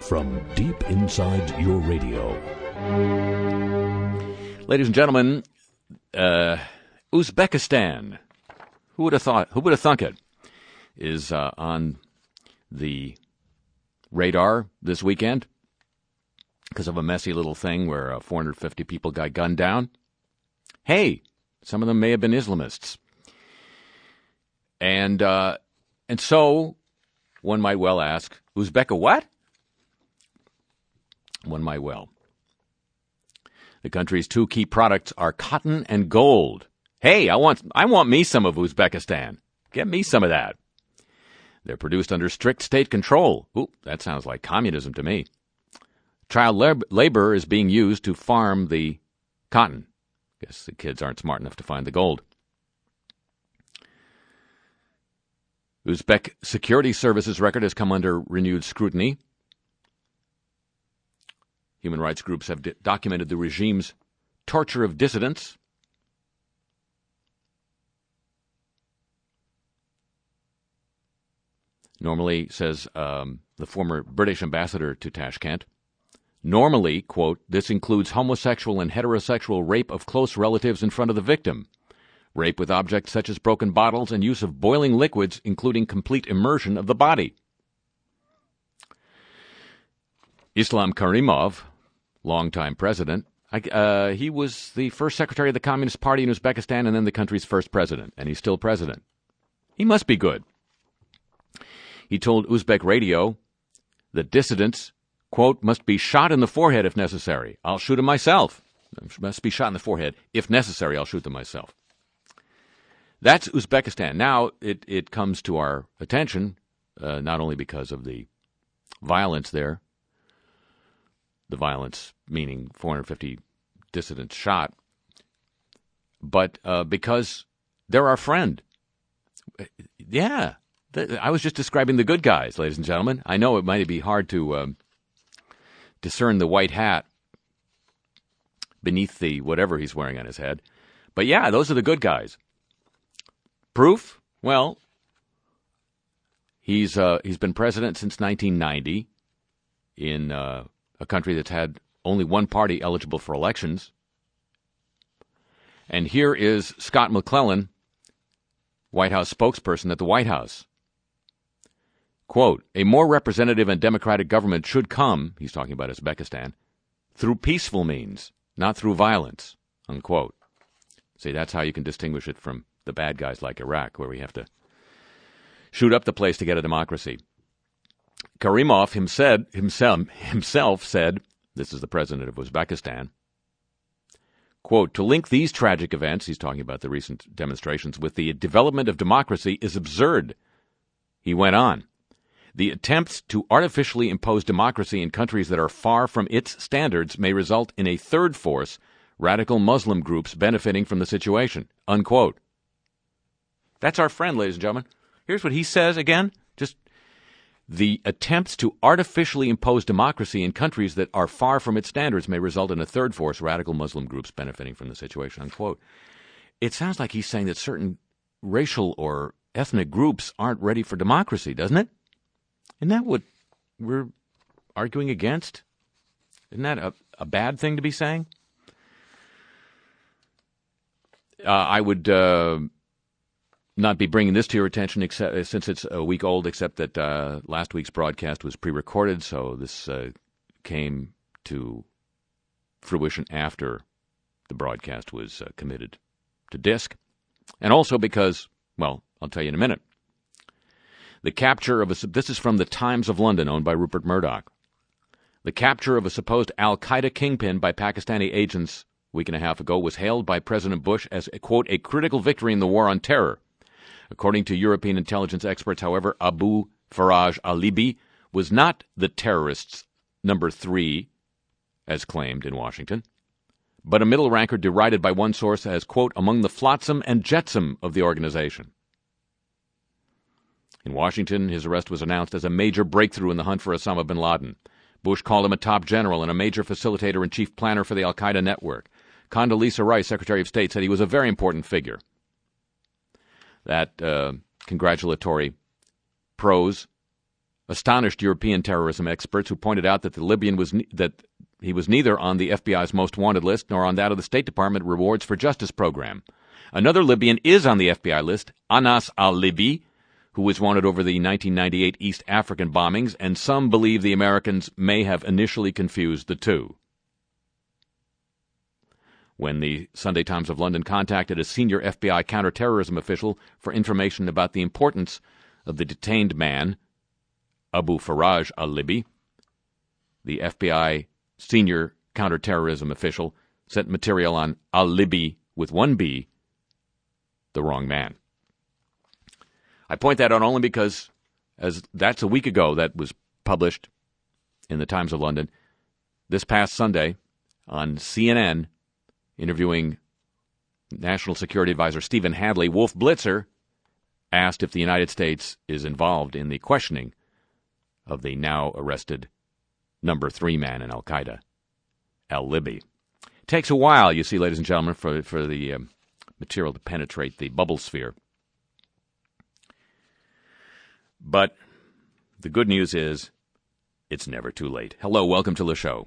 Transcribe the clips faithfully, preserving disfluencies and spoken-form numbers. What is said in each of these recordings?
from deep inside your radio. Ladies and gentlemen, uh, Uzbekistan, who would have thought, who would have thunk it, is uh, on the radar this weekend because of a messy little thing where uh, four hundred fifty people got gunned down. Hey, some of them may have been Islamists. And uh, and so one might well ask, Uzbeka what? One might well. The country's two key products are cotton and gold. Hey, I want I want me some of Uzbekistan. Get me some of that. They're produced under strict state control. Ooh, that sounds like communism to me. Child lab- labor is being used to farm the cotton. Guess the kids aren't smart enough to find the gold. Uzbek Security Services record has come under renewed scrutiny. Human rights groups have d- documented the regime's torture of dissidents. Normally, says um, the former British ambassador to Tashkent, normally, quote, this includes homosexual and heterosexual rape of close relatives in front of the victim, rape with objects such as broken bottles, and use of boiling liquids, including complete immersion of the body. Islam Karimov, longtime president, uh, he was the first secretary of the Communist Party in Uzbekistan and then the country's first president, and he's still president. He must be good. He told Uzbek radio that dissidents, quote, must be shot in the forehead if necessary. I'll shoot them myself. Must be shot in the forehead. If necessary, I'll shoot them myself. That's Uzbekistan. Now it, it comes to our attention, uh, not only because of the violence there, the violence meaning four hundred fifty dissidents shot, but uh, because they're our friend. Yeah. I was just describing the good guys, ladies and gentlemen. I know it might be hard to um, discern the white hat beneath the whatever he's wearing on his head. But yeah, those are the good guys. Proof? Well, he's uh, he's been president since nineteen ninety in uh, a country that's had only one party eligible for elections. And here is Scott McClellan, White House spokesperson at the White House. Quote, a more representative and democratic government should come, he's talking about Uzbekistan, through peaceful means, not through violence, unquote. See, that's how you can distinguish it from the bad guys like Iraq, where we have to shoot up the place to get a democracy. Karimov himself, himself, himself said, this is the president of Uzbekistan, quote, to link these tragic events, he's talking about the recent demonstrations, with the development of democracy is absurd. He went on. The attempts to artificially impose democracy in countries that are far from its standards may result in a third force, radical Muslim groups benefiting from the situation, unquote. That's our friend, ladies and gentlemen. Here's what he says again. Just the attempts to artificially impose democracy in countries that are far from its standards may result in a third force, radical Muslim groups benefiting from the situation, unquote. It sounds like he's saying that certain racial or ethnic groups aren't ready for democracy, doesn't it? Isn't that what we're arguing against? Isn't that a, a bad thing to be saying? Uh, I would uh, not be bringing this to your attention except, since it's a week old, except that uh, last week's broadcast was pre-recorded, so this uh, came to fruition after the broadcast was uh, committed to disk. And also because, well, I'll tell you in a minute, the capture of a, this is from the Times of London, owned by Rupert Murdoch. The capture of a supposed al-Qaeda kingpin by Pakistani agents a week and a half ago was hailed by President Bush as, a, quote, a critical victory in the war on terror. According to European intelligence experts, however, Abu Faraj al-Libi was not the terrorists' number three, as claimed in Washington, but a middle ranker derided by one source as, quote, among the flotsam and jetsam of the organization. In Washington, his arrest was announced as a major breakthrough in the hunt for Osama bin Laden. Bush called him a top general and a major facilitator and chief planner for the al-Qaeda network. Condoleezza Rice, Secretary of State, said he was a very important figure. That uh, congratulatory prose astonished European terrorism experts who pointed out that the Libyan was ne- that he was neither on the F B I's most wanted list nor on that of the State Department Rewards for Justice program. Another Libyan is on the F B I list, Anas al-Libi, who was wanted over the nineteen ninety-eight East African bombings, and some believe the Americans may have initially confused the two. When the Sunday Times of London contacted a senior F B I counterterrorism official for information about the importance of the detained man, Abu Faraj al-Libi, the F B I senior counterterrorism official sent material on al-Libi with one B, the wrong man. I point that out only because, as that's a week ago that was published in the Times of London, this past Sunday on C N N, interviewing National Security Advisor Stephen Hadley, Wolf Blitzer asked if the United States is involved in the questioning of the now arrested number three man in Al-Qaeda, al-Libi. It takes a while, you see, ladies and gentlemen, for, for the um, material to penetrate the bubble sphere. But the good news is it's never too late. Hello, welcome to the show.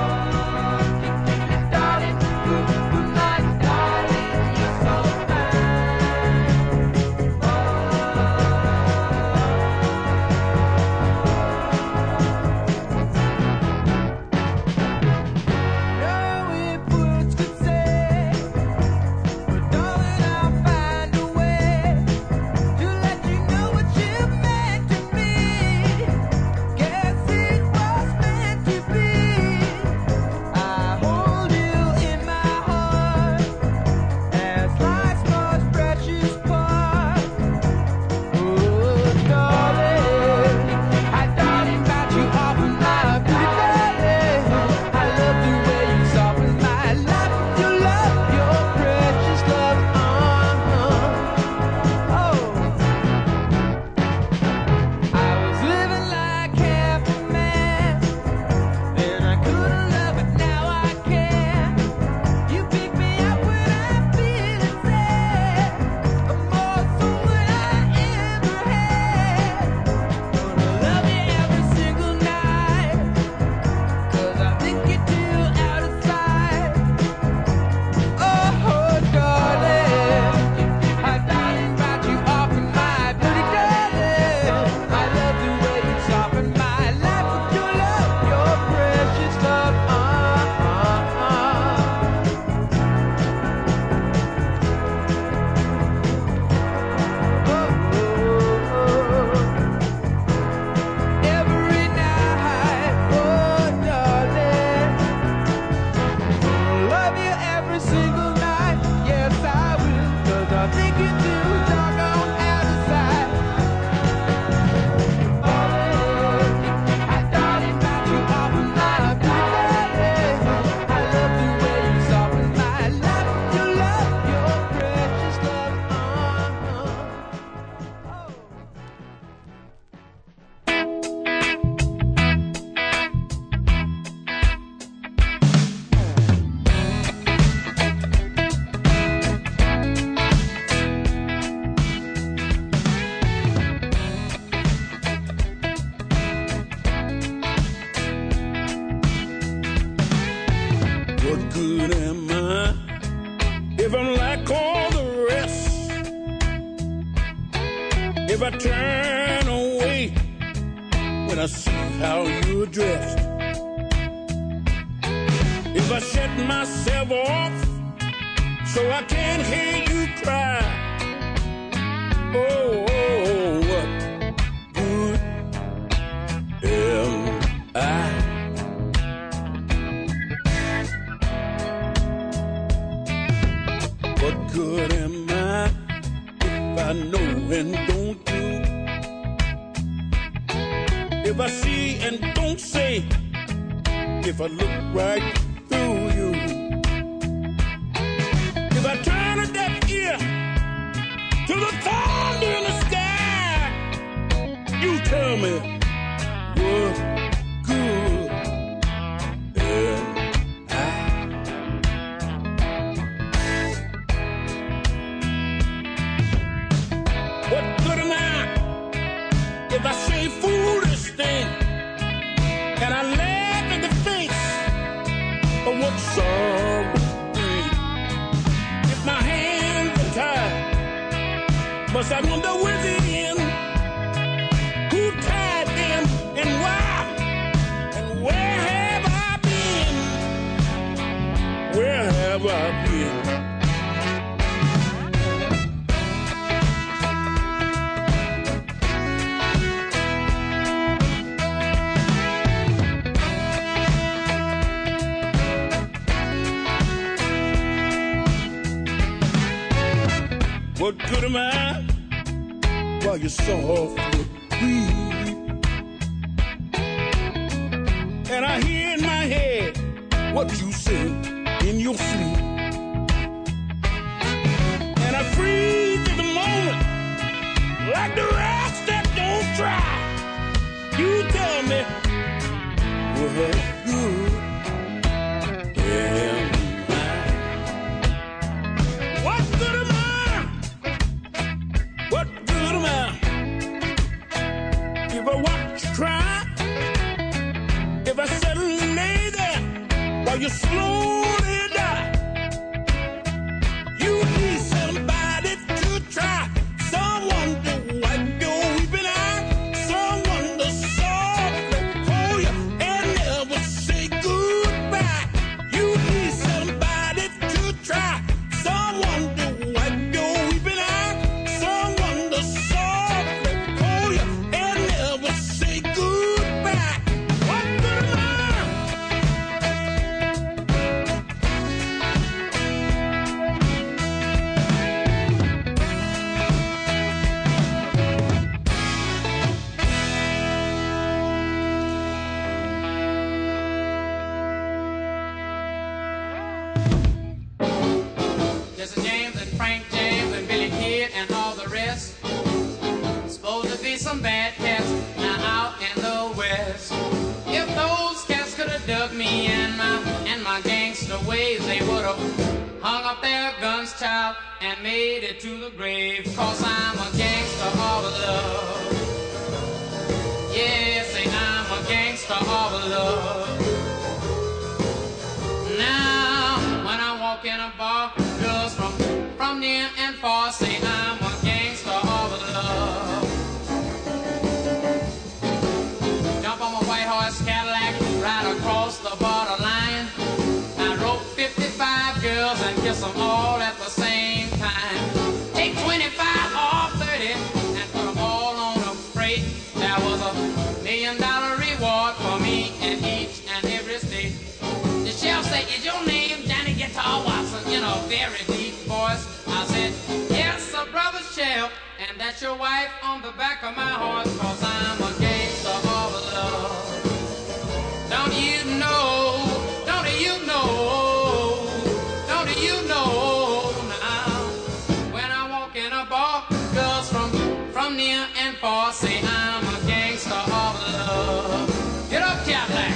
If I turn away when I see how you're dressed, if I shut myself off so I can't hear you cry, oh, oh, what good am I? What good am I if I know and don't do? If I see and don't say, if I look right through you, if I turn a deaf ear to the thunder in the sky, you tell me what good am I? What good am I if I say foolish things wherever I've been. What good am I while you're softly breathe? And I hear in my head what you say in your sleep. And I freeze at the moment like the rats that don't try. You tell me what good am I? What good am I? What good am I? If I watch you cry, if I sit and lay there while you slowly die, you need somebody to try, someone to wipe your weeping eye, someone to softly hold you and never say goodbye. You need somebody to try, someone to wipe your weeping eye, someone to softly hold you and never say goodbye. What good am I? Jesse James and Frank James and Billy Kid and all the rest. Supposed to be some bad cats now out in the West. If those cats could have dug me and my and my gangster ways, they would have hung up their guns, child, and made it to the grave. Cause I'm a gangster of love. Yes, say I'm a gangster of love. Now, when I walk in a bar, girls from, from near and far say I'm a gangster of love. Jump on my white horse Cadillac, ride across the borderline. I wrote fifty-five girls and kiss them all at the same time. Take twenty-five or thirty and put them all on a freight. There was a million dollar reward for me in each and every state. The sheriff said, is your name Johnny Guitar Watson? In a very deep voice, I said, yes, sir, brother sheriff, and that's your wife on the back of my horse, cause I'm a gangster of love. Don't you know, don't you know, don't you know now, when I walk in a bar, girls from, from near and far say I'm a gangster of love. Get up, Cadillac.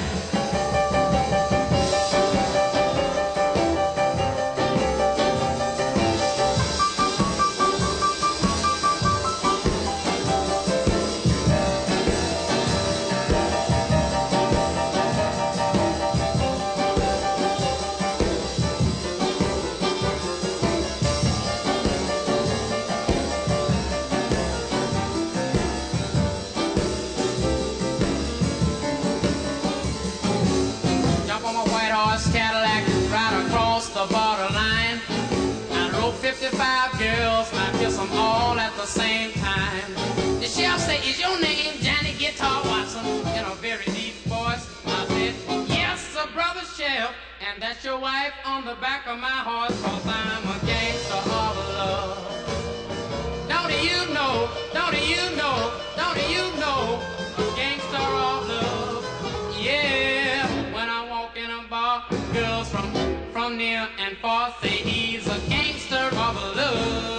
Cadillac, right across the borderline. I wrote fifty-five girls, and I kiss them all at the same time. The sheriff said, is your name Johnny Guitar Watson? In a very deep voice, I said, yes, sir, brother sheriff, and that's your wife on the back of my horse, cause I'm a gangster of love. Don't you know, don't you know, don't you know, a gangster of love. Yeah, when I walk in a bar, girls from, from near and far say he's a gangster of love.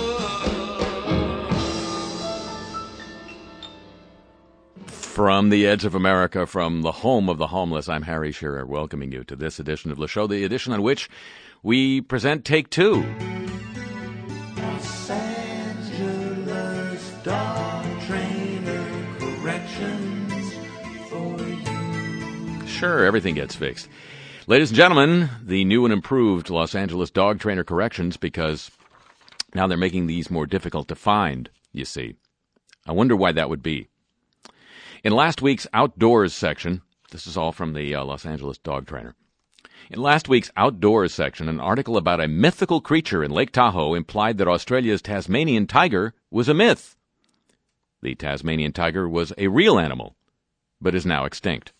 From the edge of America, from the home of the homeless, I'm Harry Shearer, welcoming you to this edition of Le Show, the edition on which we present Take Two. Los Angeles Dog Trainer Corrections for you. Sure, everything gets fixed. Ladies and gentlemen, the new and improved Los Angeles Dog Trainer Corrections, because now they're making these more difficult to find, you see. I wonder why that would be. In last week's Outdoors section, this is all from the uh, Los Angeles Dog Trainer, In last week's Outdoors section, an article about a mythical creature in Lake Tahoe implied that Australia's Tasmanian tiger was a myth. The Tasmanian tiger was a real animal, but is now extinct.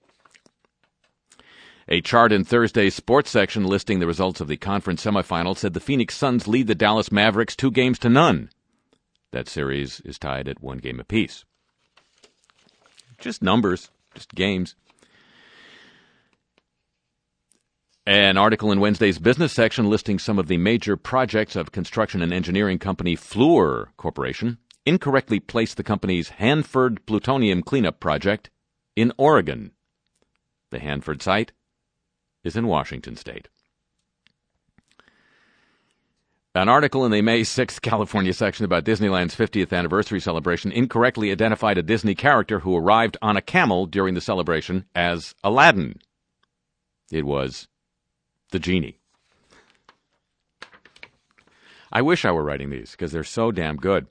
A chart in Thursday's sports section listing the results of the conference semifinals said the Phoenix Suns lead the Dallas Mavericks two games to none. That series is tied at one game apiece. Just numbers, just games. An article in Wednesday's business section listing some of the major projects of construction and engineering company Fluor Corporation incorrectly placed the company's Hanford plutonium cleanup project in Oregon. The Hanford site is in Washington State. An article in the May sixth California section about Disneyland's fiftieth anniversary celebration incorrectly identified a Disney character who arrived on a camel during the celebration as Aladdin. It was the genie. I wish I were writing these because they're so damn good.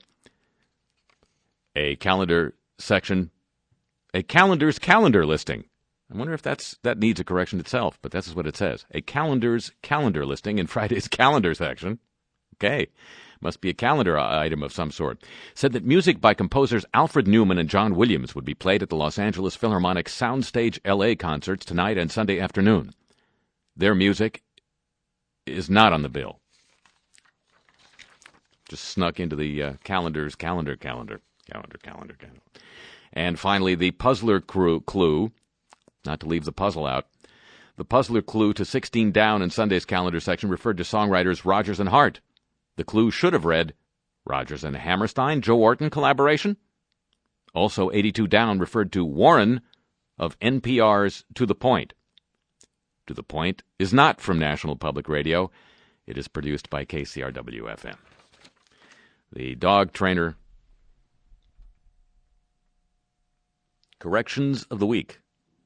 A calendar section, a calendar's calendar listing. I wonder if that's that needs a correction itself, but that's what it says. A calendar's calendar listing in Friday's calendar section. Okay, must be a calendar item of some sort. Said that music by composers Alfred Newman and John Williams would be played at the Los Angeles Philharmonic Soundstage L A concerts tonight and Sunday afternoon. Their music is not on the bill. Just snuck into the uh, calendar's calendar, calendar, calendar, calendar, calendar. And finally, the puzzler crew, clue, not to leave the puzzle out, the puzzler clue to sixteen Down in Sunday's calendar section referred to songwriters Rodgers and Hart. The clue should have read, Rodgers and Hammerstein, Joe Orton collaboration. Also, eighty-two Down referred to Warren of N P R's To the Point. To the Point is not from National Public Radio. It is produced by K C R W F M. The dog trainer corrections of the week.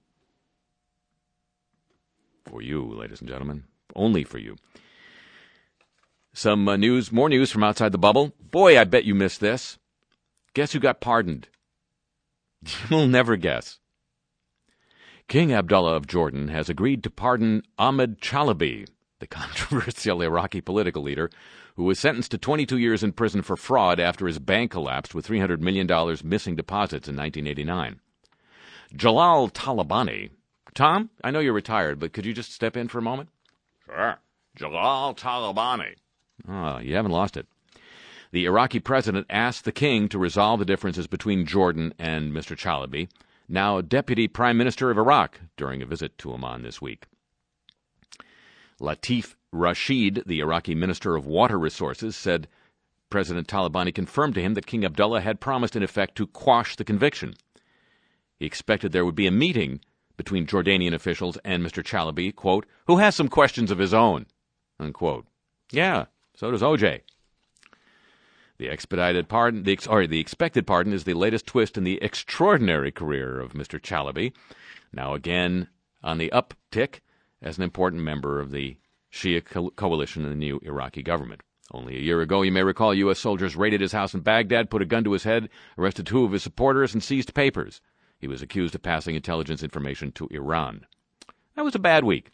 For you, ladies and gentlemen. Only for you. Some uh, news, more news from outside the bubble. Boy, I bet you missed this. Guess who got pardoned? You'll never guess. King Abdullah of Jordan has agreed to pardon Ahmed Chalabi, the controversial Iraqi political leader, who was sentenced to twenty-two years in prison for fraud after his bank collapsed with three hundred million dollars missing deposits in nineteen eighty-nine. Jalal Talabani. Tom, I know you're retired, but could you just step in for a moment? Sure. Jalal Talabani. Oh, you haven't lost it. The Iraqi president asked the king to resolve the differences between Jordan and Mister Chalabi, now Deputy Prime Minister of Iraq, during a visit to Oman this week. Latif Rashid, the Iraqi Minister of Water Resources, said President Talabani confirmed to him that King Abdullah had promised, in effect, to quash the conviction. He expected there would be a meeting between Jordanian officials and Mister Chalabi, quote, who has some questions of his own, unquote. Yeah, so does O J. The expedited pardon, the, sorry, the expected pardon is the latest twist in the extraordinary career of Mister Chalabi, now again on the uptick as an important member of the Shia co- coalition in the new Iraqi government. Only a year ago, you may recall, U S soldiers raided his house in Baghdad, put a gun to his head, arrested two of his supporters, and seized papers. He was accused of passing intelligence information to Iran. That was a bad week.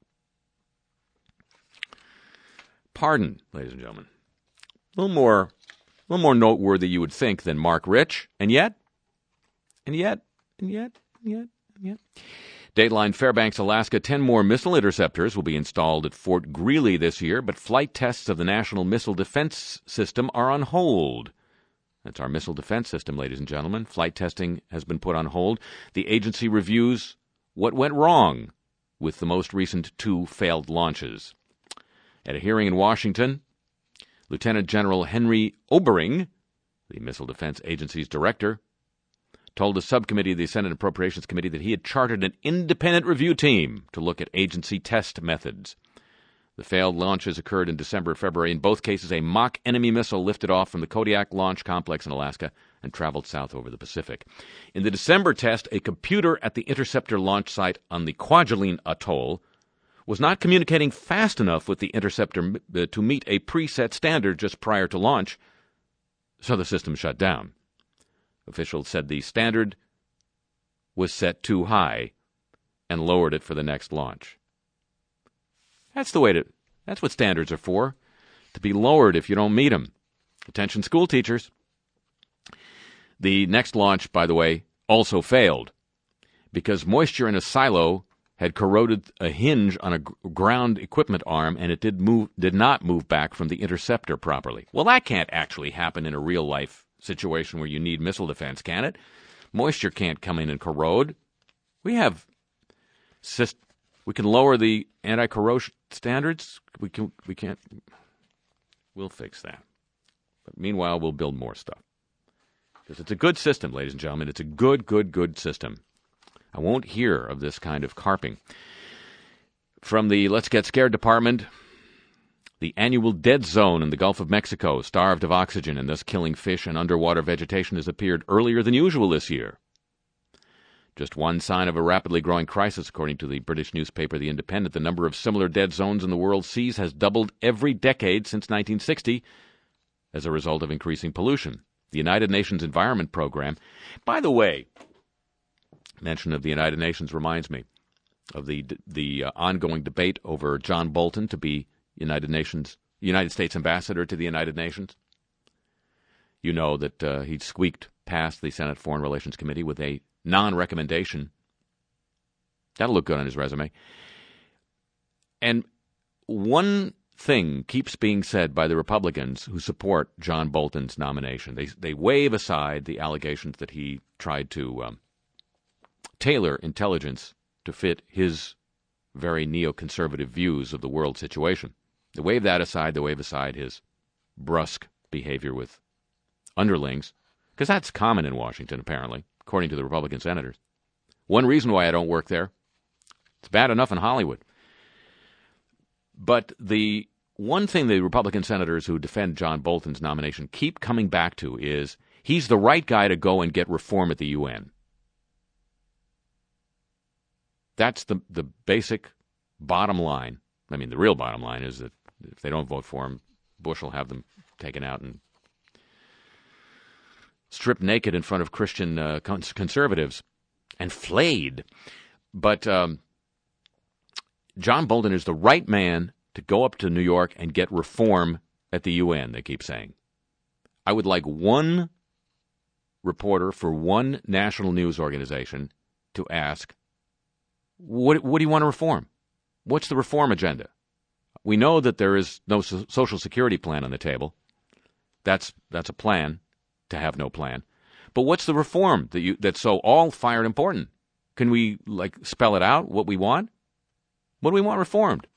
Pardon, ladies and gentlemen. A little more, a little more noteworthy, you would think, than Mark Rich, and yet, and yet, and yet, and yet, and yet. Dateline Fairbanks, Alaska, ten more missile interceptors will be installed at Fort Greely this year, but flight tests of the National Missile Defense System are on hold. That's our missile defense system, ladies and gentlemen. Flight testing has been put on hold. The agency reviews what went wrong with the most recent two failed launches. At a hearing in Washington, Lieutenant General Henry Obering, the Missile Defense Agency's director, told a subcommittee of the Senate Appropriations Committee that he had chartered an independent review team to look at agency test methods. The failed launches occurred in December and February. In both cases, a mock enemy missile lifted off from the Kodiak Launch Complex in Alaska and traveled south over the Pacific. In the December test, a computer at the interceptor launch site on the Kwajalein Atoll was not communicating fast enough with the interceptor to meet a preset standard just prior to launch, so the system shut down. Officials said the standard was set too high and lowered it for the next launch. That's the way to, that's what standards are for, to be lowered if you don't meet them. Attention school teachers. The next launch, by the way, also failed because moisture in a silo had corroded a hinge on a g- ground equipment arm, and it did move, did not move back from the interceptor properly. Well, that can't actually happen in a real-life situation where you need missile defense, can it? Moisture can't come in and corrode. We have, syst- we can lower the anti-corrosion standards. We can, we can't. We'll fix that. But meanwhile, we'll build more stuff. Because it's a good system, ladies and gentlemen. It's a good, good, good system. I won't hear of this kind of carping. From the Let's Get Scared department, the annual dead zone in the Gulf of Mexico, starved of oxygen and thus killing fish and underwater vegetation, has appeared earlier than usual this year. Just one sign of a rapidly growing crisis, according to the British newspaper The Independent. The number of similar dead zones in the world's seas has doubled every decade since nineteen sixty as a result of increasing pollution. The United Nations Environment Program, by the way, mention of the United Nations reminds me of the the uh, ongoing debate over John Bolton to be United Nations United States ambassador to the United Nations. You know that uh, he squeaked past the Senate Foreign Relations Committee with a non-recommendation. That'll look good on his resume. And one thing keeps being said by the Republicans who support John Bolton's nomination. They they wave aside the allegations that he tried to um, tailor intelligence to fit his very neoconservative views of the world situation. They wave that aside. They wave aside his brusque behavior with underlings, because that's common in Washington, apparently, according to the Republican senators. One reason why I don't work there, it's bad enough in Hollywood. But the one thing the Republican senators who defend John Bolton's nomination keep coming back to is he's the right guy to go and get reform at the U N. That's the the basic bottom line. I mean, the real bottom line is that if they don't vote for him, Bush will have them taken out and stripped naked in front of Christian uh, conservatives and flayed. But um, John Bolton is the right man to go up to New York and get reform at the U N, they keep saying. I would like one reporter for one national news organization to ask, what, what do you want to reform? What's the reform agenda? We know that there is no so- social security plan on the table. That's that's a plan to have no plan. But what's the reform that you that's so all fired important? Can we like spell it out, what we want? What do we want reformed?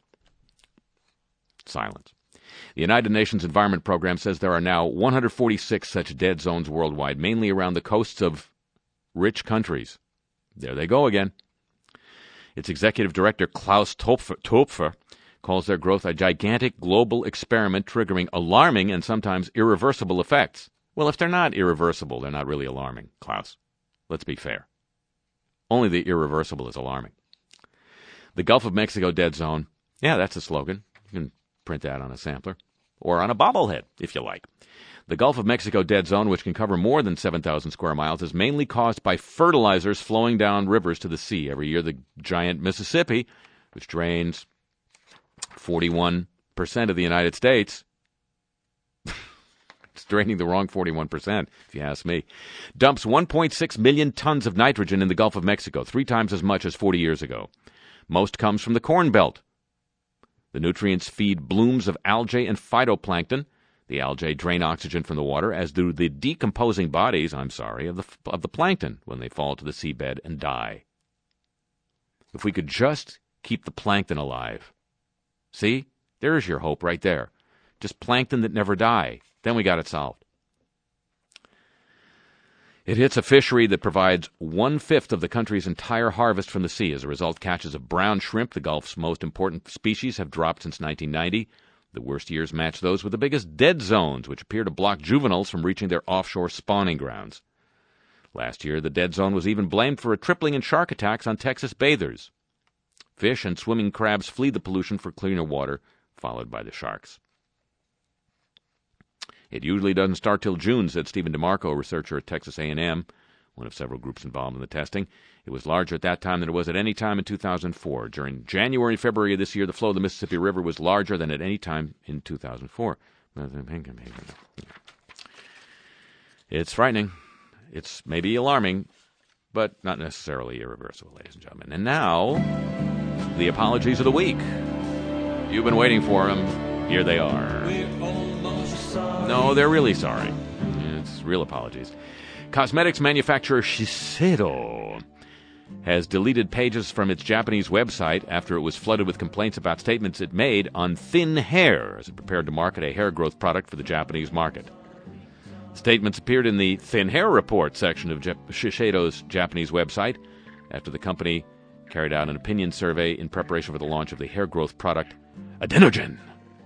Silence. The United Nations Environment Program says there are now one hundred forty-six such dead zones worldwide, mainly around the coasts of rich countries. There they go again. Its executive director, Klaus Topfer, Topfer, calls their growth a gigantic global experiment triggering alarming and sometimes irreversible effects. Well, if they're not irreversible, they're not really alarming, Klaus. Let's be fair. Only the irreversible is alarming. The Gulf of Mexico dead zone, yeah, that's a slogan. You can print that on a sampler or on a bobblehead, if you like. The Gulf of Mexico dead zone, which can cover more than seven thousand square miles, is mainly caused by fertilizers flowing down rivers to the sea. Every year, the giant Mississippi, which drains forty-one percent of the United States, it's draining the wrong forty-one percent, if you ask me, dumps one point six million tons of nitrogen in the Gulf of Mexico, three times as much as forty years ago. Most comes from the Corn Belt. The nutrients feed blooms of algae and phytoplankton. The algae drain oxygen from the water, as do the decomposing bodies, I'm sorry, of the of the plankton when they fall to the seabed and die. If we could just keep the plankton alive. See? There's your hope right there. Just plankton that never die. Then we got it solved. It hits a fishery that provides one-fifth of the country's entire harvest from the sea. As a result, catches of brown shrimp, the Gulf's most important species, have dropped since nineteen ninety. The worst years match those with the biggest dead zones, which appear to block juveniles from reaching their offshore spawning grounds. Last year, the dead zone was even blamed for a tripling in shark attacks on Texas bathers. Fish and swimming crabs flee the pollution for cleaner water, followed by the sharks. It usually doesn't start till June, said Stephen DeMarco, a researcher at Texas A and M, one of several groups involved in the testing. It was larger at that time than it was at any time in two thousand four. During January and February of this year, the flow of the Mississippi River was larger than at any time in two thousand four. It's frightening. It's maybe alarming, but not necessarily irreversible, ladies and gentlemen. And now, the apologies of the week. You've been waiting for them. Here they are. No, they're really sorry. It's real apologies. Cosmetics manufacturer Shiseido has deleted pages from its Japanese website after it was flooded with complaints about statements it made on thin hair as it prepared to market a hair growth product for the Japanese market. Statements appeared in the Thin Hair Report section of Shiseido's Japanese website after the company carried out an opinion survey in preparation for the launch of the hair growth product Adenogen.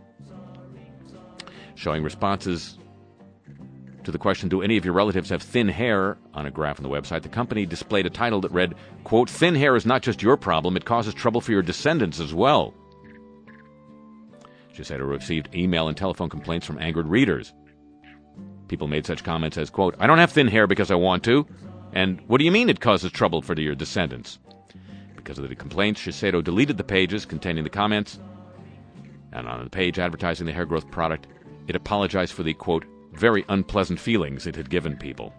Showing responses to the question, do any of your relatives have thin hair, on a graph on the website, the company displayed a title that read, quote, thin hair is not just your problem, it causes trouble for your descendants as well. Shiseido received email and telephone complaints from angered readers. People made such comments as, quote, I don't have thin hair because I want to, and what do you mean it causes trouble for your descendants? Because of the complaints, Shiseido deleted the pages containing the comments, and on the page advertising the hair growth product, it apologized for the, quote, very unpleasant feelings it had given people.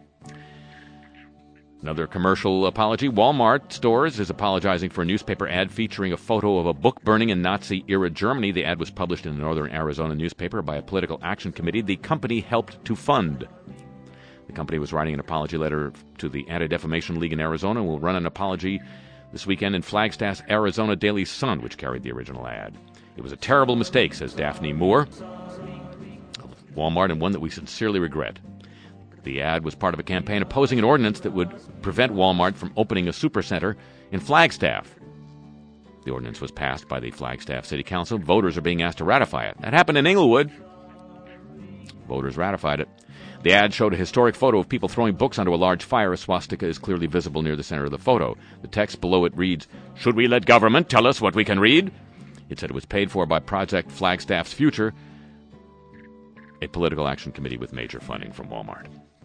Another commercial apology. Walmart stores is apologizing for a newspaper ad featuring a photo of a book burning in Nazi-era Germany. The ad was published in a northern Arizona newspaper by a political action committee the company helped to fund. The company was writing an apology letter to the Anti-Defamation League in Arizona and will run an apology this weekend in Flagstaff's Arizona Daily Sun, which carried the original ad. It was a terrible mistake, says Daphne Moore of Walmart, and one that we sincerely regret. The ad was part of a campaign opposing an ordinance that would prevent Walmart from opening a supercenter in Flagstaff. The ordinance was passed by the Flagstaff City Council. Voters are being asked to ratify it. That happened in Inglewood. Voters ratified it. The ad showed a historic photo of people throwing books onto a large fire. A swastika is clearly visible near the center of the photo. The text below it reads, should we let government tell us what we can read? It said it was paid for by Project Flagstaff's Future, a political action committee with major funding from Walmart.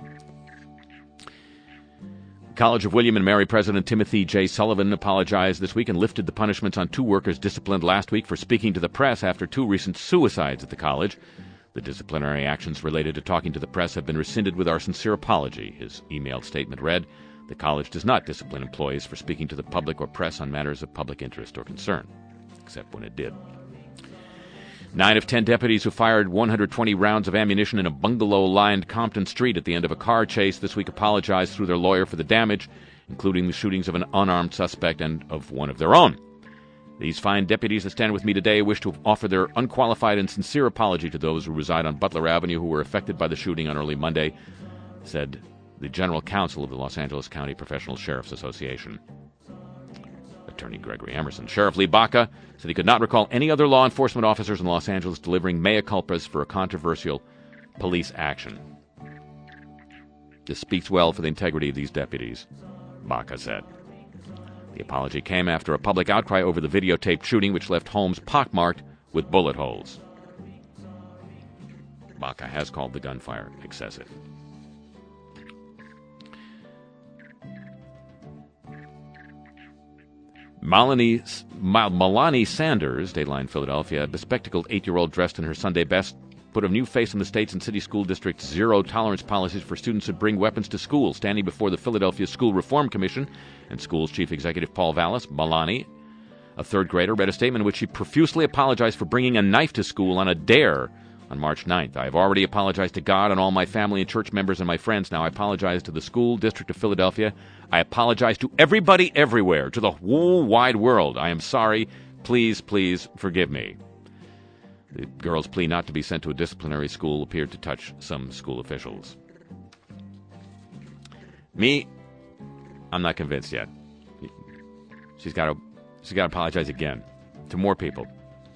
College of William and Mary President Timothy J. Sullivan apologized this week and lifted the punishments on two workers disciplined last week for speaking to the press after two recent suicides at the college. The disciplinary actions related to talking to the press have been rescinded with our sincere apology. His emailed statement read, the college does not discipline employees for speaking to the public or press on matters of public interest or concern, except when it did. Nine of ten deputies who fired one hundred twenty rounds of ammunition in a bungalow-lined Compton Street at the end of a car chase this week apologized through their lawyer for the damage, including the shootings of an unarmed suspect and of one of their own. These fine deputies that stand with me today wish to offer their unqualified and sincere apology to those who reside on Butler Avenue who were affected by the shooting on early Monday, said the General Counsel of the Los Angeles County Professional Sheriff's Association. Attorney Gregory Emerson. Sheriff Lee Baca said he could not recall any other law enforcement officers in Los Angeles delivering mea culpas for a controversial police action. This speaks well for the integrity of these deputies, Baca said. The apology came after a public outcry over the videotaped shooting, which left homes pockmarked with bullet holes. Baca has called the gunfire excessive. Melanie, Melanie Sanders, Dateline Philadelphia, a bespectacled eight-year-old dressed in her Sunday best, put a new face on the state's and city school district's zero-tolerance policies for students who bring weapons to school. Standing before the Philadelphia School Reform Commission and school's chief executive Paul Vallis, Melanie, a third grader, read a statement in which she profusely apologized for bringing a knife to school on a dare on March ninth. I have already apologized to God and all my family and church members and my friends. Now I apologize to the school district of Philadelphia. I apologize to everybody everywhere, to the whole wide world. I am sorry. Please, please forgive me. The girl's plea not to be sent to a disciplinary school appeared to touch some school officials. Me, I'm not convinced yet. She's got to, she's got to apologize again to more people.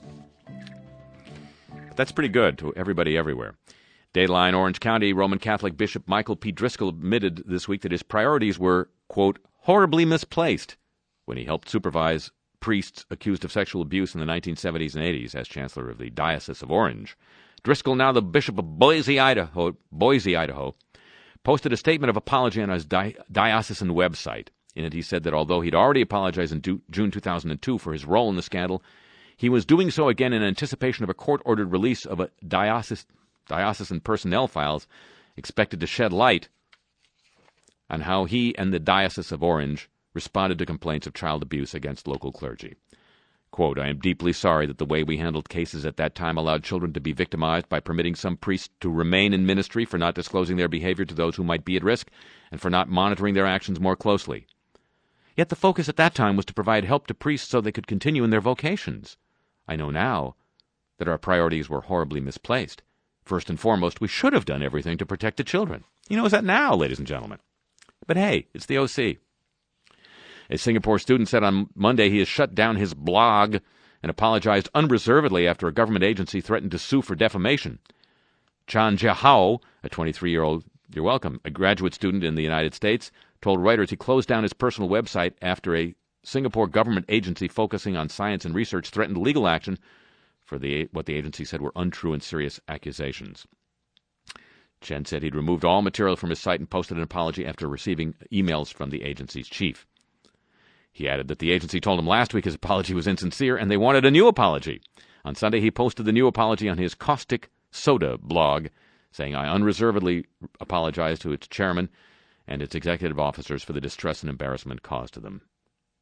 But that's pretty good to everybody everywhere. Dateline, Orange County Roman Catholic Bishop Michael P. Driscoll admitted this week that his priorities were, quote, horribly misplaced when he helped supervise priests accused of sexual abuse in the nineteen seventies and eighties as chancellor of the Diocese of Orange. Driscoll, now the Bishop of Boise, Idaho, Boise, Idaho, posted a statement of apology on his di- diocesan website. In it, he said that although he'd already apologized in du- June two thousand two for his role in the scandal, he was doing so again in anticipation of a court-ordered release of a diocese- diocesan personnel files expected to shed light on how he and the Diocese of Orange responded to complaints of child abuse against local clergy. Quote, I am deeply sorry that the way we handled cases at that time allowed children to be victimized by permitting some priests to remain in ministry for not disclosing their behavior to those who might be at risk and for not monitoring their actions more closely. Yet the focus at that time was to provide help to priests so they could continue in their vocations. I know now that our priorities were horribly misplaced. First and foremost, we should have done everything to protect the children. He knows that now, ladies and gentlemen. But hey, it's the O C. A Singapore student said on Monday he has shut down his blog and apologized unreservedly after a government agency threatened to sue for defamation. Chan Jiahao, a twenty-three-year-old, you're welcome, a graduate student in the United States, told Reuters he closed down his personal website after a Singapore government agency focusing on science and research threatened legal action for the what the agency said were untrue and serious accusations. Chen said he'd removed all material from his site and posted an apology after receiving emails from the agency's chief. He added that the agency told him last week his apology was insincere and they wanted a new apology. On Sunday, he posted the new apology on his Caustic Soda blog, saying, I unreservedly apologize to its chairman and its executive officers for the distress and embarrassment caused to them.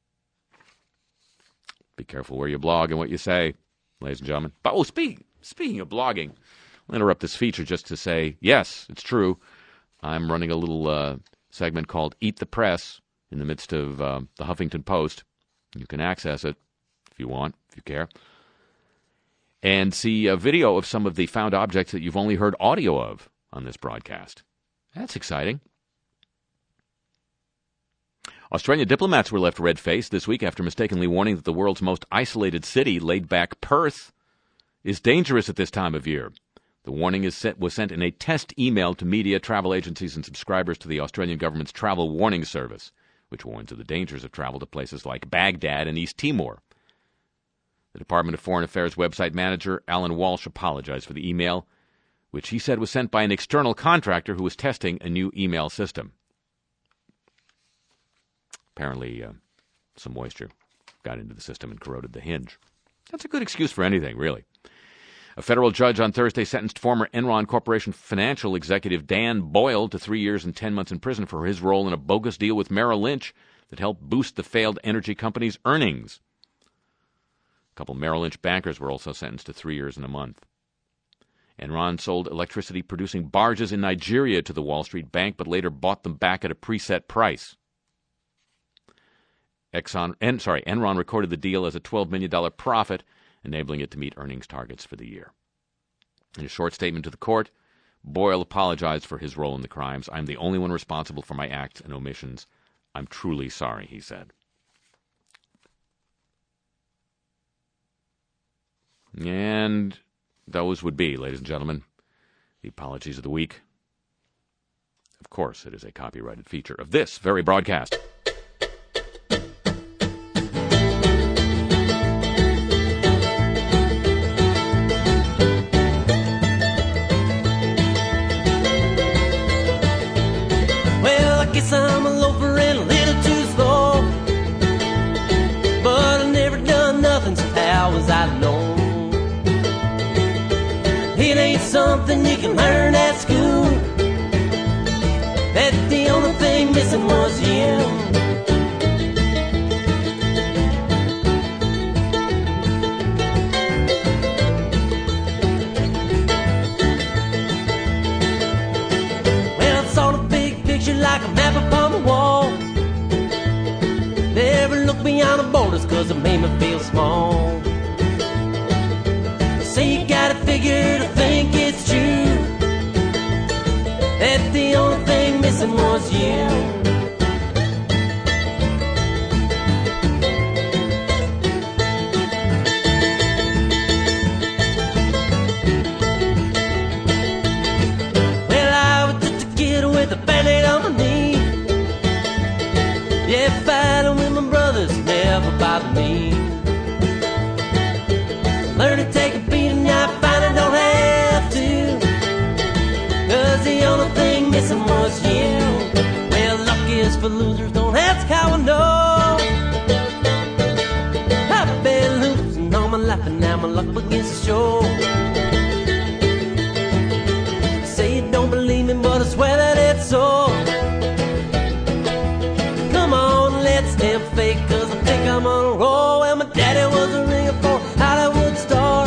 Be careful where you blog and what you say, ladies and gentlemen. But, oh, speak, speaking of blogging, I'll interrupt this feature just to say, yes, it's true. I'm running a little uh, segment called Eat the Press in the midst of uh, the Huffington Post. You can access it if you want, if you care, and see a video of some of the found objects that you've only heard audio of on this broadcast. That's exciting. Australian diplomats were left red-faced this week after mistakenly warning that the world's most isolated city, laid-back Perth, is dangerous at this time of year. The warning is set, was sent in a test email to media, travel agencies, and subscribers to the Australian government's travel warning service, which warns of the dangers of travel to places like Baghdad and East Timor. The Department of Foreign Affairs website manager, Alan Walsh, apologized for the email, which he said was sent by an external contractor who was testing a new email system. Apparently, uh, some moisture got into the system and corroded the hinge. That's a good excuse for anything, really. A federal judge on Thursday sentenced former Enron Corporation financial executive Dan Boyle to three years and ten months in prison for his role in a bogus deal with Merrill Lynch that helped boost the failed energy company's earnings. A couple Merrill Lynch bankers were also sentenced to three years and a month. Enron sold electricity-producing barges in Nigeria to the Wall Street Bank, but later bought them back at a preset price. Exxon, en, sorry, Enron recorded the deal as a twelve million dollars profit, enabling it to meet earnings targets for the year. In a short statement to the court, Boyle apologized for his role in the crimes. I'm the only one responsible for my acts and omissions. I'm truly sorry, he said. And those would be, ladies and gentlemen, the apologies of the week. Of course, it is a copyrighted feature of this very broadcast. Guess I'm a loafer and a little too slow, but I've never done nothing, so how was I to know? It ain't something you can learn at school. That the only thing missing was you. Like a map upon the wall. Never look beyond the borders, cause it made me feel small. Say you gotta figure to think it's true, that the only thing missing was you. Fighting with my brothers never bothered me. Learn to take a beating, I find I don't have to, cause the only thing missing was you. losers, don't ask how I know. I've been losing all my life and now my luck begins to show. Say you don't believe me, but I swear that it's so. Come on, let's stand fake, cause I think I'm on a roll. Well, my daddy was a ringer for Hollywood star,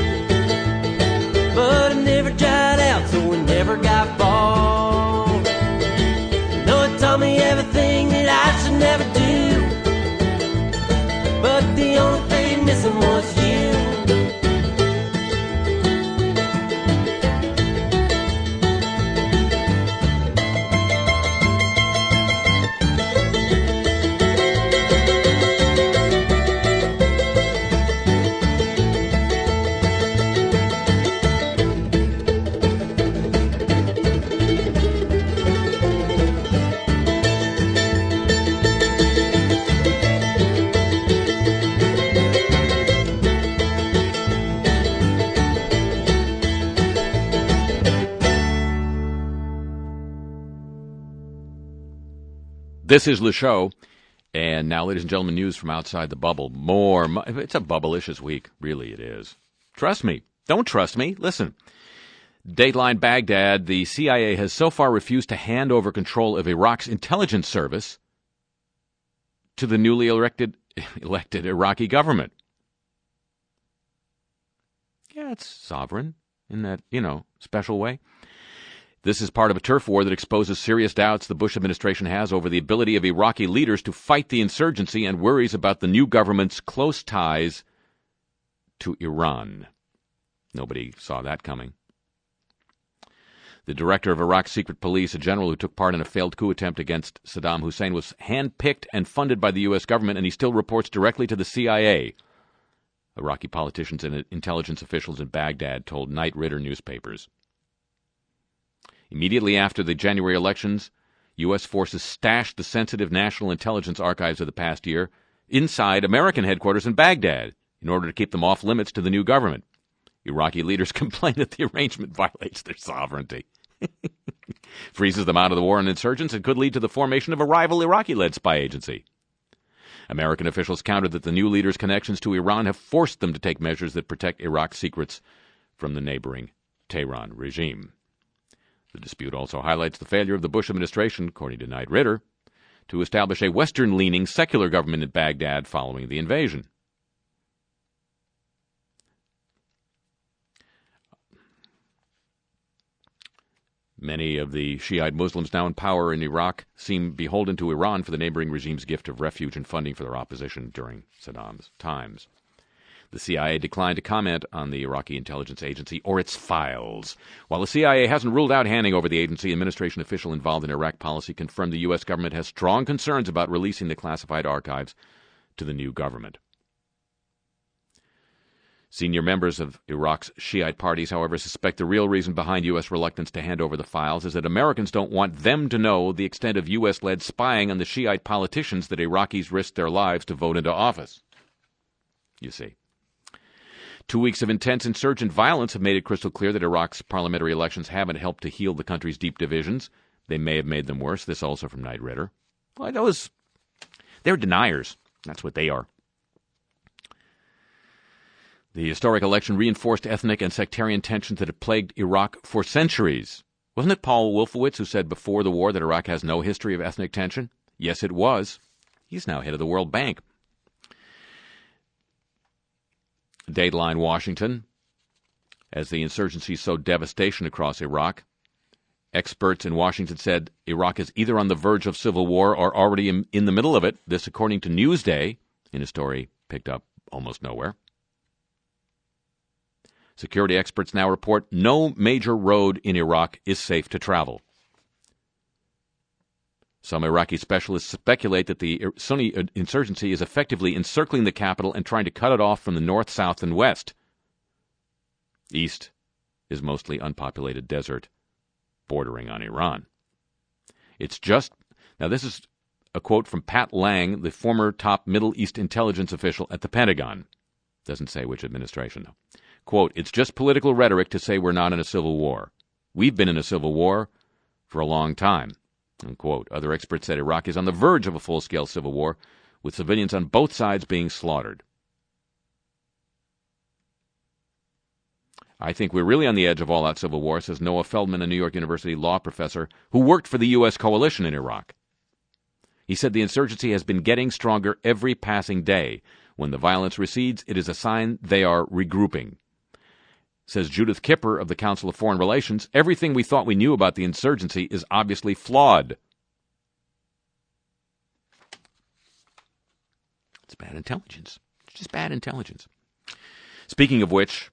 but it never dried out, so we never got far. No, it taught me everything that I should never do, but the only thing missing was you. This is Le Show, and now, ladies and gentlemen, news from outside the bubble. More, it's a bubble-licious week. Really, it is. Trust me. Don't trust me. Listen. Dateline Baghdad, the C I A has so far refused to hand over control of Iraq's intelligence service to the newly elected, elected Iraqi government. Yeah, it's sovereign in that, you know, special way. This is part of a turf war that exposes serious doubts the Bush administration has over the ability of Iraqi leaders to fight the insurgency and worries about the new government's close ties to Iran. Nobody saw that coming. The director of Iraq's secret police, a general who took part in a failed coup attempt against Saddam Hussein, was handpicked and funded by the U S government, and he still reports directly to the C I A. Iraqi politicians and intelligence officials in Baghdad told Knight Ridder newspapers. Immediately after the January elections, U S forces stashed the sensitive national intelligence archives of the past year inside American headquarters in Baghdad in order to keep them off limits to the new government. Iraqi leaders complain that the arrangement violates their sovereignty, freezes them out of the war on insurgents, and could lead to the formation of a rival Iraqi-led spy agency. American officials countered that the new leaders' connections to Iran have forced them to take measures that protect Iraq's secrets from the neighboring Tehran regime. The dispute also highlights the failure of the Bush administration, according to Knight Ridder, to establish a Western-leaning secular government in Baghdad following the invasion. Many of the Shiite Muslims now in power in Iraq seem beholden to Iran for the neighboring regime's gift of refuge and funding for their opposition during Saddam's times. The C I A declined to comment on the Iraqi intelligence agency or its files. While the C I A hasn't ruled out handing over the agency, an administration official involved in Iraq policy confirmed the U S government has strong concerns about releasing the classified archives to the new government. Senior members of Iraq's Shiite parties, however, suspect the real reason behind U S reluctance to hand over the files is that Americans don't want them to know the extent of U S-led spying on the Shiite politicians that Iraqis risked their lives to vote into office. You see. Two weeks of intense insurgent violence have made it crystal clear that Iraq's parliamentary elections haven't helped to heal the country's deep divisions. They may have made them worse. This also from Knight Ridder. Well, those, they're deniers. That's what they are. The historic election reinforced ethnic and sectarian tensions that have plagued Iraq for centuries. Wasn't it Paul Wolfowitz who said before the war that Iraq has no history of ethnic tension? Yes, it was. He's now head of the World Bank. Dateline Washington. As the insurgency sowed devastation across Iraq, experts in Washington said Iraq is either on the verge of civil war or already in, in the middle of it. This according to Newsday, in a story picked up almost nowhere. Security experts now report no major road in Iraq is safe to travel. Some Iraqi specialists speculate that the Sunni insurgency is effectively encircling the capital and trying to cut it off from the north, south, and west. East is mostly unpopulated desert bordering on Iran. It's just, now this is a quote from Pat Lang, the former top Middle East intelligence official at the Pentagon. Doesn't say which administration, though. Quote, it's just political rhetoric to say we're not in a civil war. We've been in a civil war for a long time. unquote. Other experts said Iraq is on the verge of a full-scale civil war, with civilians on both sides being slaughtered. I think we're really on the edge of all-out civil war, says Noah Feldman, a New York University law professor who worked for the U S coalition in Iraq. He said the insurgency has been getting stronger every passing day. When the violence recedes, it is a sign they are regrouping. Says Judith Kipper of the Council of Foreign Relations, everything we thought we knew about the insurgency is obviously flawed. It's bad intelligence. It's just bad intelligence. Speaking of which,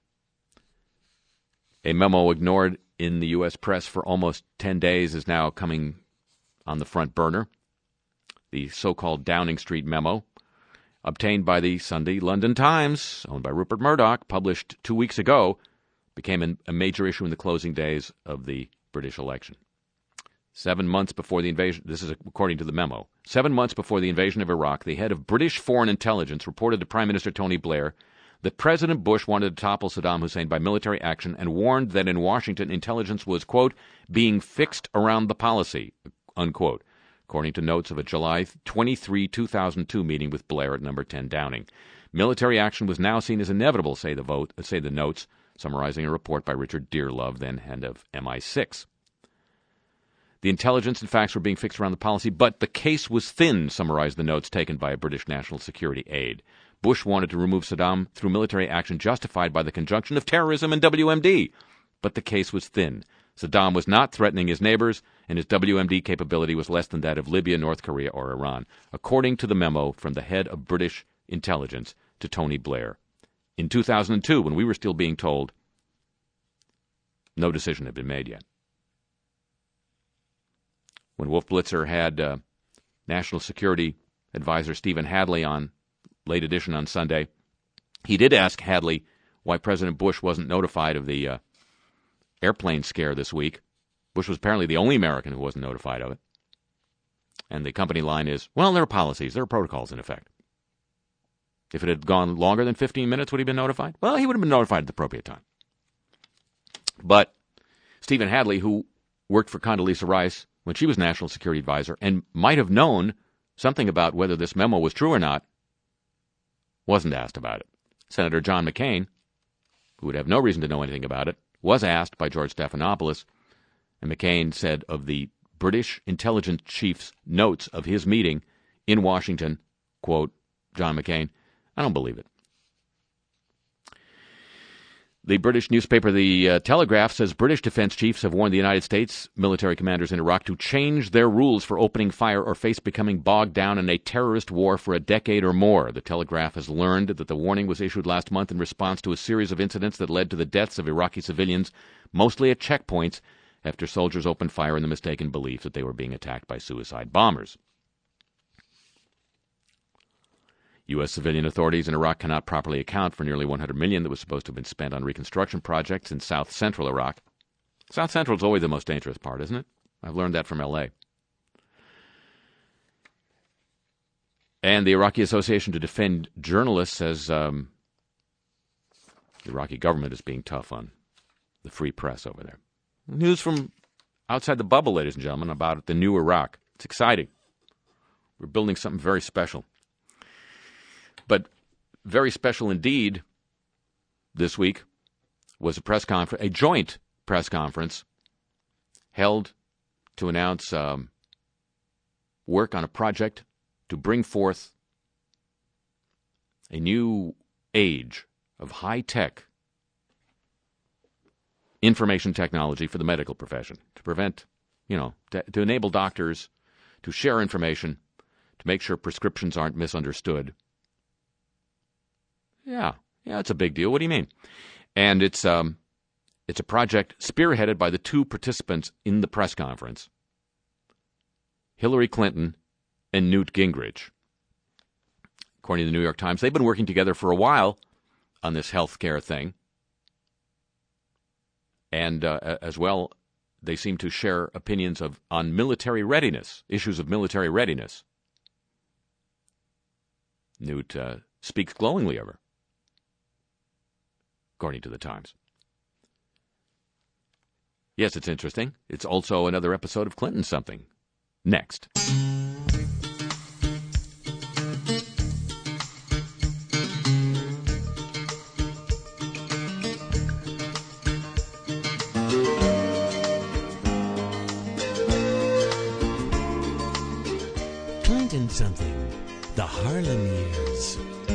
a memo ignored in the U S press for almost ten days is now coming on the front burner. The so-called Downing Street memo, obtained by the Sunday London Times, owned by Rupert Murdoch, published two weeks ago, became an, a major issue in the closing days of the British election. Seven months before the invasion, this is according to the memo, seven months before the invasion of Iraq, the head of British Foreign Intelligence reported to Prime Minister Tony Blair that President Bush wanted to topple Saddam Hussein by military action and warned that in Washington intelligence was, quote, being fixed around the policy, unquote, according to notes of a July twenty-third, two thousand two meeting with Blair at number ten Downing. Military action was now seen as inevitable, say the vote, say the notes, summarizing a report by Richard Dearlove, then head of M I six. The intelligence and facts were being fixed around the policy, but the case was thin, summarized the notes taken by a British national security aide. Bush wanted to remove Saddam through military action justified by the conjunction of terrorism and W M D, but the case was thin. Saddam was not threatening his neighbors, and his W M D capability was less than that of Libya, North Korea, or Iran, according to the memo from the head of British intelligence to Tony Blair. In two thousand two, when we were still being told no decision had been made yet. When Wolf Blitzer had uh, National Security Advisor Stephen Hadley on Late Edition on Sunday, he did ask Hadley why President Bush wasn't notified of the uh, airplane scare this week. Bush was apparently the only American who wasn't notified of it. And the company line is, well, there are policies, there are protocols in effect. If it had gone longer than fifteen minutes, would he have been notified? Well, he would have been notified at the appropriate time. But Stephen Hadley, who worked for Condoleezza Rice when she was National Security Advisor and might have known something about whether this memo was true or not, wasn't asked about it. Senator John McCain, who would have no reason to know anything about it, was asked by George Stephanopoulos, and McCain said of the British intelligence chief's notes of his meeting in Washington, quote, John McCain, I don't believe it. The British newspaper The uh, Telegraph says British defense chiefs have warned the United States military commanders in Iraq to change their rules for opening fire or face becoming bogged down in a terrorist war for a decade or more. The Telegraph has learned that the warning was issued last month in response to a series of incidents that led to the deaths of Iraqi civilians, mostly at checkpoints, after soldiers opened fire in the mistaken belief that they were being attacked by suicide bombers. U S civilian authorities in Iraq cannot properly account for nearly one hundred million dollars that was supposed to have been spent on reconstruction projects in south-central Iraq. South Central is always the most dangerous part, isn't it? I've learned that from L A. And the Iraqi Association to Defend Journalists says um, the Iraqi government is being tough on the free press over there. News from outside the bubble, ladies and gentlemen, about the new Iraq. It's exciting. We're building something very special. But very special indeed this week was a press conference, a joint press conference held to announce um, work on a project to bring forth a new age of high-tech information technology for the medical profession to prevent, you know, to, to enable doctors to share information, to make sure prescriptions aren't misunderstood. Yeah, yeah, it's a big deal. What do you mean? And it's um, it's a project spearheaded by the two participants in the press conference, Hillary Clinton and Newt Gingrich. According to the New York Times, they've been working together for a while on this health care thing. And uh, as well, they seem to share opinions of on military readiness, issues of military readiness. Newt uh, speaks glowingly of her, according to the Times. Yes, it's interesting. It's also another episode of Clinton something. next. Clinton something. The Harlem Years.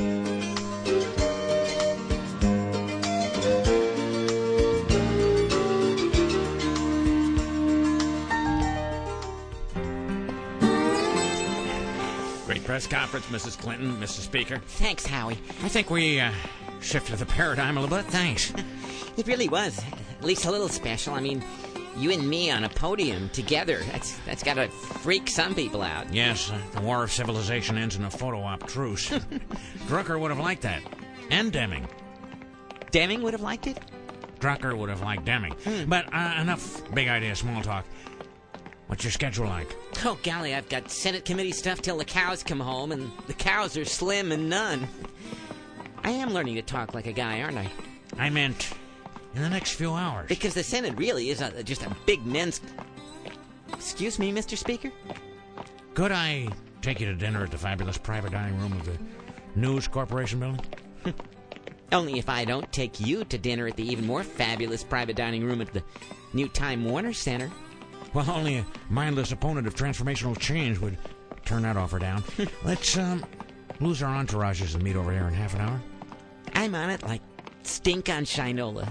Great press conference, Missus Clinton, Mister Speaker. Thanks, Howie. I think we uh, shifted the paradigm a little bit. Thanks. It really was. At least a little special. I mean, you and me on a podium together. That's that's got to freak some people out. Yes, uh, the war of civilization ends in a photo op truce. Drucker would have liked that. And Deming. Deming would have liked it? Drucker would have liked Deming. Hmm. But uh, enough big idea small talk. What's your schedule like? Oh, golly, I've got Senate committee stuff till the cows come home, and the cows are slim and none. I am learning to talk like a guy, aren't I? I meant in the next few hours. Because the Senate really is a, just a big men's... Excuse me, Mister Speaker? Could I take you to dinner at the fabulous private dining room of the News Corporation building? Only if I don't take you to dinner at the even more fabulous private dining room at the new Time Warner Center. Well, only a mindless opponent of transformational change would turn that offer down. Let's um, lose our entourages and meet over there in half an hour. I'm on it like stink on Shinola.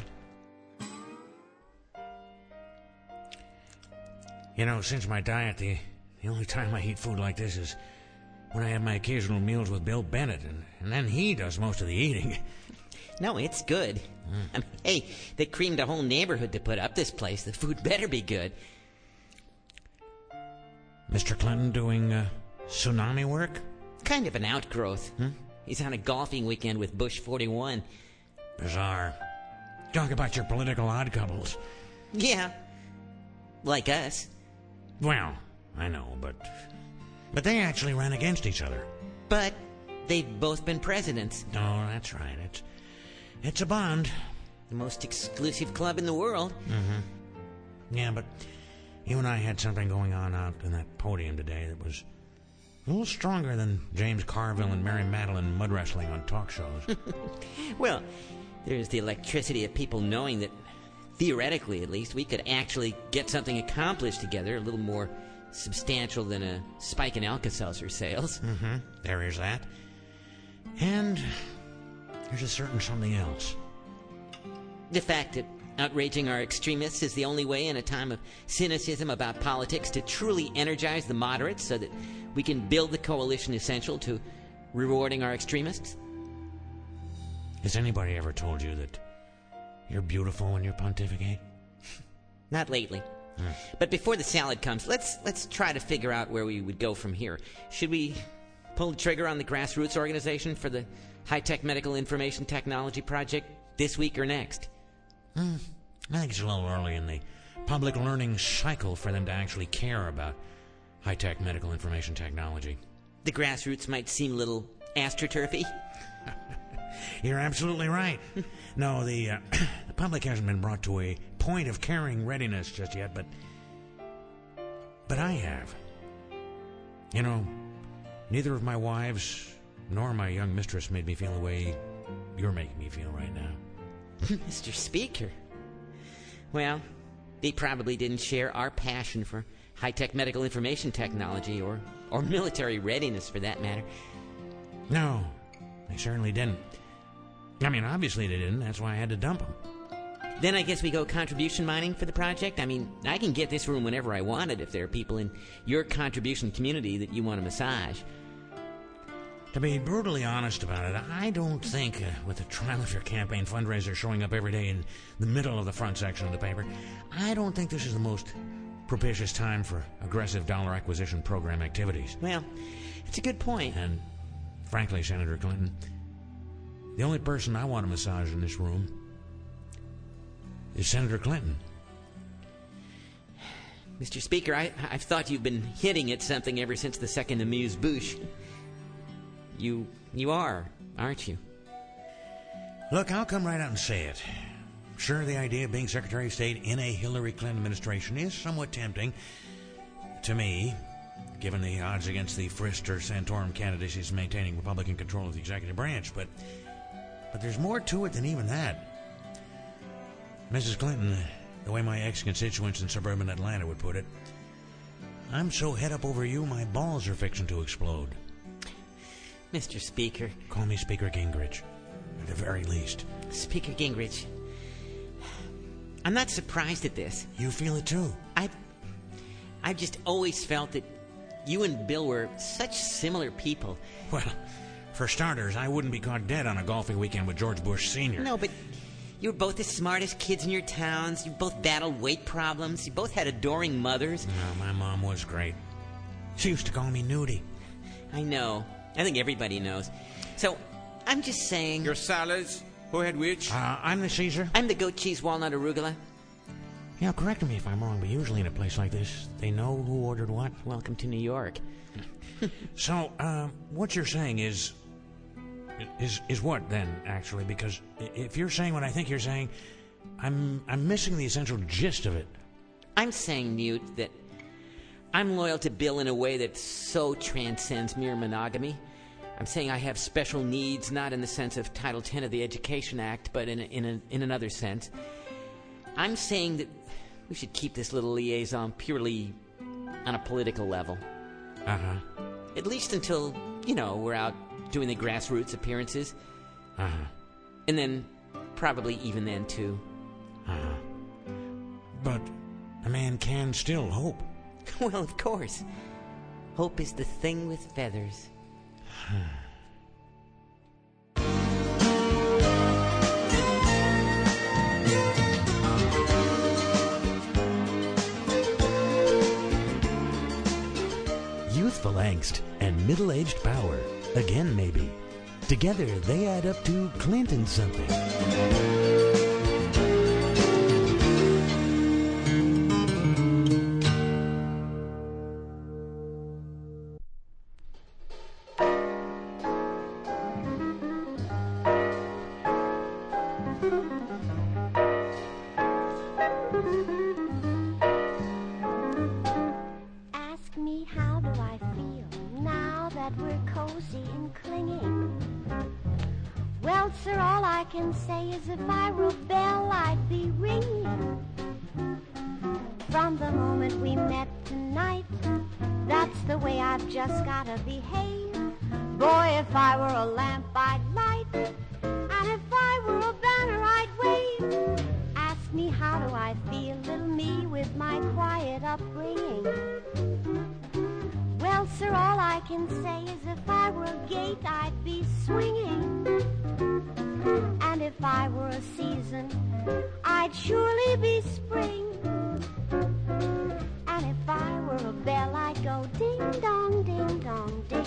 You know, since my diet, the, the only time I eat food like this is when I have my occasional meals with Bill Bennett, and, and then he does most of the eating. No, it's good. Mm. I mean, hey, they creamed a whole neighborhood to put up this place. The food better be good. Mister Clinton doing uh, tsunami work? Kind of an outgrowth. Hmm? He's on a golfing weekend with Bush forty-one. Bizarre. Talk about your political odd couples. Yeah. Like us. Well, I know, but... But they actually ran against each other. But they've both been presidents. Oh, that's right. It's, it's a bond. The most exclusive club in the world. Mm-hmm. Yeah, but... You and I had something going on out in that podium today that was a little stronger than James Carville and Mary Madeline mud wrestling on talk shows. Well, there's the electricity of people knowing that, theoretically at least, we could actually get something accomplished together a little more substantial than a spike in Alka-Seltzer sales. Mm-hmm. There is that. And there's a certain something else. The fact that outraging our extremists is the only way in a time of cynicism about politics to truly energize the moderates so that we can build the coalition essential to rewarding our extremists. Has anybody ever told you that you're beautiful when you pontificate? Not lately. Hmm. But before the salad comes, let's let's try to figure out where we would go from here. Should we pull the trigger on the grassroots organization for the high-tech medical information technology project this week or next? Hmm. I think it's a little early in the public learning cycle for them to actually care about high-tech medical information technology. The grassroots might seem a little astroturfy. You're absolutely right. No, the, uh, the public hasn't been brought to a point of caring readiness just yet, but but I have. You know, neither of my wives nor my young mistress made me feel the way you're making me feel right now. Mister Speaker. Well, they probably didn't share our passion for high-tech medical information technology or, or military readiness, for that matter. No, they certainly didn't. I mean, obviously they didn't. That's why I had to dump them. Then I guess we go contribution mining for the project? I mean, I can get this room whenever I want it if there are people in your contribution community that you want to massage. To be brutally honest about it, I don't think, uh, with the trial of your campaign fundraiser showing up every day in the middle of the front section of the paper, I don't think this is the most propitious time for aggressive dollar acquisition program activities. Well, it's a good point. And frankly, Senator Clinton, the only person I want to massage in this room is Senator Clinton. Mister Speaker, I, I've thought you've been hitting at something ever since the second amuse-bouche. You you are, aren't you? Look, I'll come right out and say it. Sure, the idea of being Secretary of State in a Hillary Clinton administration is somewhat tempting to me, given the odds against the Frist or Santorum candidacies maintaining Republican control of the executive branch. But, but there's more to it than even that. Missus Clinton, the way my ex-constituents in suburban Atlanta would put it, I'm so head up over you, my balls are fixing to explode. Mister Speaker. Call me Speaker Gingrich, at the very least. Speaker Gingrich, I'm not surprised at this. You feel it too? I, I've just always felt that you and Bill were such similar people. Well, for starters, I wouldn't be caught dead on a golfing weekend with George Bush Senior No, but you were both the smartest kids in your towns. You both battled weight problems. You both had adoring mothers. No, my mom was great. She used to call me Nudie. I know. I think everybody knows. So, I'm just saying... Your salads? Who had which? Uh, I'm the Caesar. I'm the goat cheese walnut arugula. Yeah, correct me if I'm wrong, but usually in a place like this, they know who ordered what. Welcome to New York. So, uh, what you're saying is... Is is what, then, actually? Because if you're saying what I think you're saying, I'm I'm missing the essential gist of it. I'm saying, Newt, that I'm loyal to Bill in a way that so transcends mere monogamy. I'm saying I have special needs, not in the sense of Title ten of the Education Act, but in a, in a, in another sense. I'm saying that we should keep this little liaison purely on a political level. Uh-huh. At least until, you know, we're out doing the grassroots appearances. Uh-huh. And then probably even then, too. Uh-huh. But a man can still hope. Well, of course. Hope is the thing with feathers. Youthful angst and middle-aged power. Again, maybe. Together, they add up to Clinton something. Ask me how do I feel now that we're cozy and clinging. Well, sir, all I can say is if I were a bell, I'd be ringing. From the moment we met tonight, that's the way I've just gotta behave. Boy, if I were a lamp, I'd light, and if I were a banner, I'd wave. Ask me how do I feel, little me, with my quiet upbringing. Well, sir, all I can say is if I were a gate, I'd be swinging. And if I were a season, I'd surely be spring. And if I were a bell, I'd go ding dong, ding dong, ding.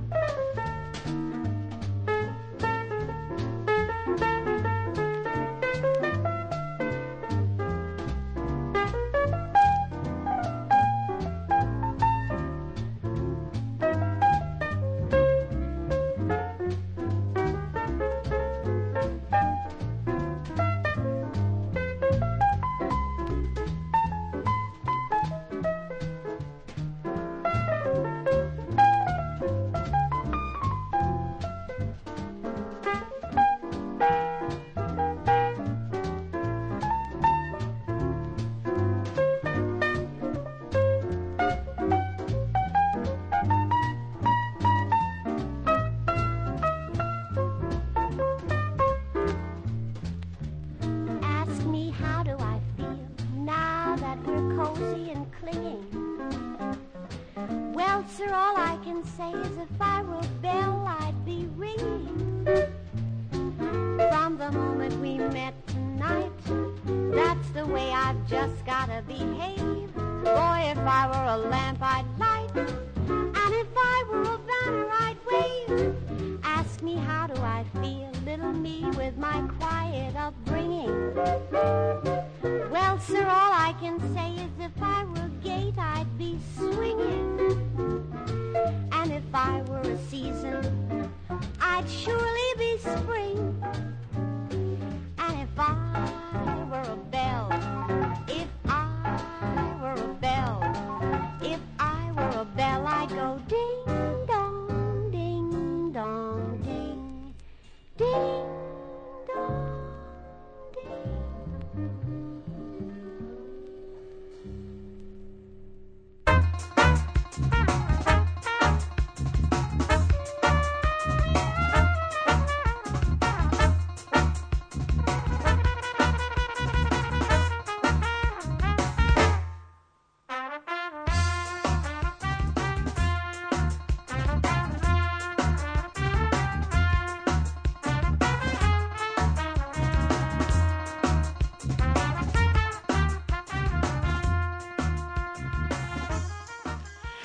Sir, all I can say is if I were a bell, I'd be ringing. From the moment we met tonight, that's the way I've just gotta behave. Boy, if I were a lamp, I'd light, and if I were a banner, I'd wave. Ask me how do I feel, little me, with my quiet upbringing. Well, sir, all I can say is if I were a gate, I'd be swinging. And if I were a season, I'd surely be spring. And if I were a bell, if I were a bell, if I were a bell,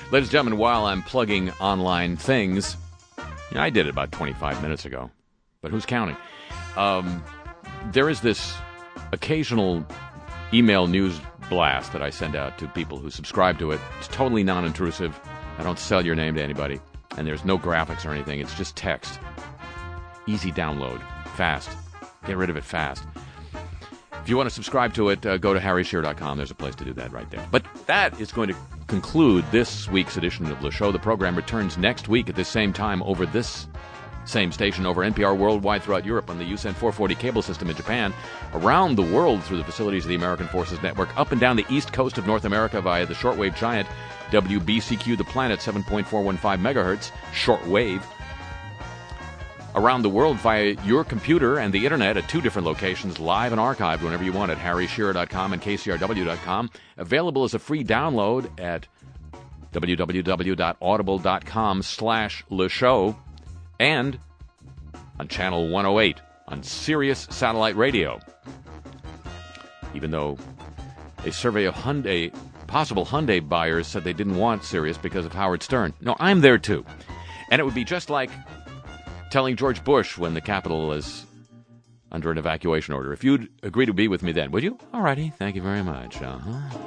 Ladies and gentlemen, while I'm plugging online things, yeah, I did it about twenty-five minutes ago, but who's counting? Um, there is this occasional email news blast that I send out to people who subscribe to it. It's totally non-intrusive. I don't sell your name to anybody, and there's no graphics or anything. It's just text. Easy download. Fast. Get rid of it fast. If you want to subscribe to it, uh, go to harry shearer dot com. There's a place to do that right there. But that is going to conclude this week's edition of Le Show. The program returns next week at this same time over this same station, over N P R worldwide throughout Europe on the U S N four forty cable system in Japan, around the world through the facilities of the American Forces Network, up and down the east coast of North America via the shortwave giant W B C Q The Planet, seven point four one five megahertz, shortwave. Around the world via your computer and the internet at two different locations, live and archived whenever you want at harry shearer dot com and k c r w dot com. Available as a free download at w w w dot audible dot com slash le show and on channel one oh eight on Sirius Satellite Radio. Even though a survey of Hyundai, possible Hyundai buyers said they didn't want Sirius because of Howard Stern. No, I'm there too. And it would be just like telling George Bush when the Capitol is under an evacuation order. If you'd agree to be with me then, would you? All righty. Thank you very much. Uh-huh.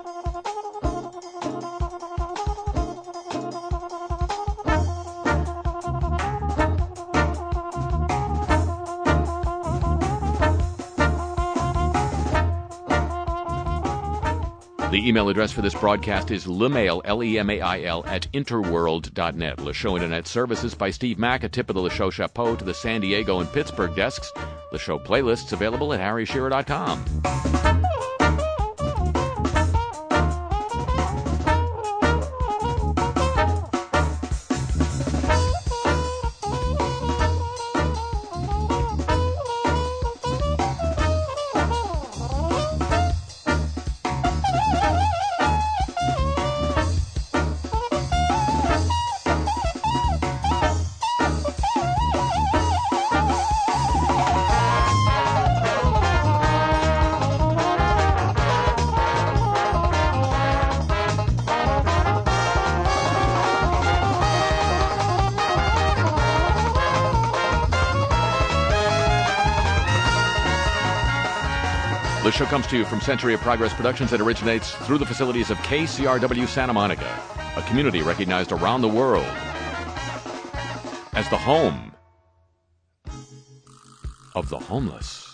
The email address for this broadcast is lemail, L E M A I L, at interworld dot net. Le Show Internet Services by Steve Mack, a tip of the Le Show Chapeau to the San Diego and Pittsburgh desks. Le Show playlists available at harry shearer dot com. The show comes to you from Century of Progress Productions that originates through the facilities of K C R W Santa Monica, a community recognized around the world as the home of the homeless.